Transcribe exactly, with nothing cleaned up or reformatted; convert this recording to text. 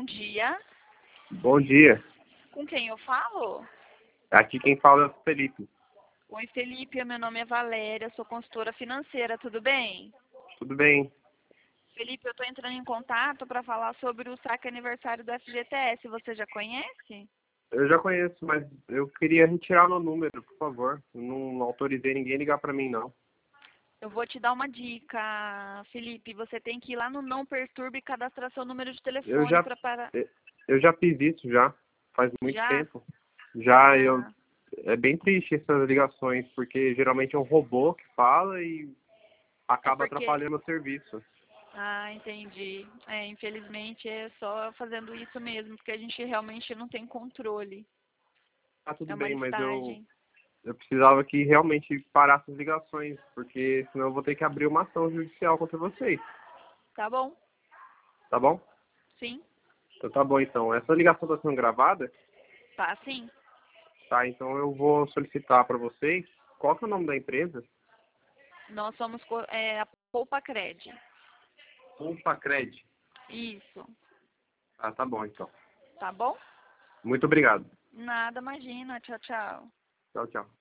dia. Bom dia. Com quem eu falo? Aqui quem fala é o Felipe. Oi, Felipe. Meu nome é Valéria, sou consultora financeira, tudo bem? Tudo bem? Felipe, eu estou entrando em contato para falar sobre o saque aniversário do F G T S. Você já conhece? Eu já conheço, mas eu queria retirar meu número, por favor. Eu não autorizei ninguém a ligar para mim, não. Eu vou te dar uma dica, Felipe. Você tem que ir lá no Não Perturbe e cadastrar seu número de Eu telefone já, para parar. eu já fiz isso já, faz muito Já? tempo. Já eu, Ah, é bem triste essas ligações, porque geralmente é um robô que fala e é acaba porque... atrapalhando o serviço. Ah, entendi. É, infelizmente é só fazendo isso mesmo, porque a gente realmente não tem controle. Tá tudo É uma bem, mas eu, listagem. eu precisava que realmente parasse as ligações, porque senão eu vou ter que abrir uma ação judicial contra vocês. Tá bom? Tá bom? Sim? Então tá bom então. Essa ligação está sendo gravada? Tá, sim. Tá, então eu vou solicitar para vocês. Qual que é o nome da empresa? Nós somos co- é, a Poupa Cred. Compacred. Isso. Ah, tá bom então. Tá bom? Muito obrigado. Nada, imagina. Tchau, tchau. Tchau, tchau.